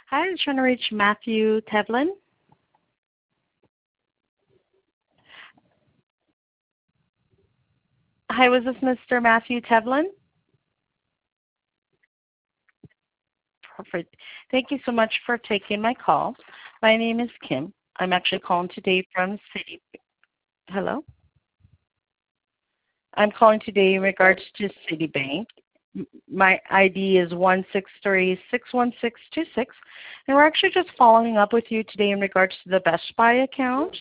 Hi, I'm trying to reach Matthew Tevlin. Hi, was this Mr. Matthew Tevlin? Perfect. Thank you so much for taking my call. My name is Kim. I'm actually calling today from Citi. Hello? I'm calling today in regards to Citibank. My ID is 163-61626, and we're actually just following up with you today in regards to the Best Buy account.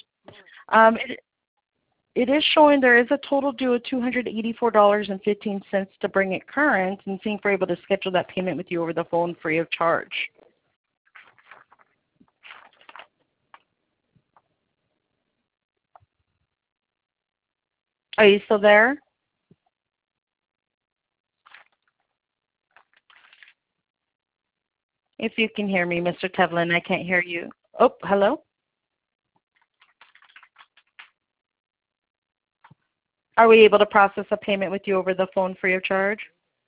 It is showing there is a total due of $284.15 to bring it current, and seeing if we're able to schedule that payment with you over the phone free of charge. Are you still there? If you can hear me, Mr. Tevlin, I can't hear you. Oh, hello? Are we able to process a payment with you over the phone free of charge?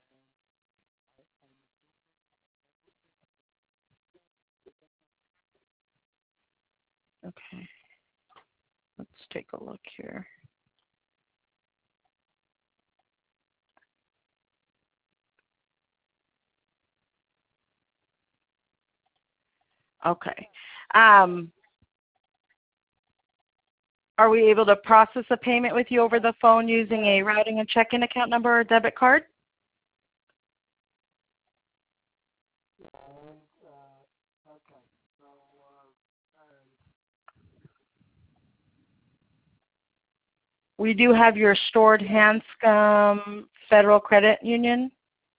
Okay. Let's take a look here. Okay. Are we able to process a payment with you over the phone using a routing and checking account number or debit card? We do have your stored Hanscom Federal Credit Union.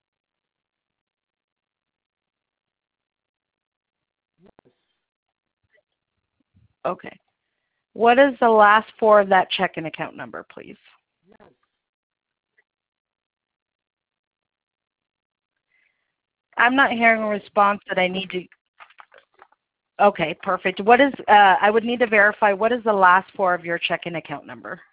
Okay. What is the last four of that checking account number, please? I'm not hearing a response that I need to. Okay, perfect. What is, I would need to verify, what is the last four of your checking account number?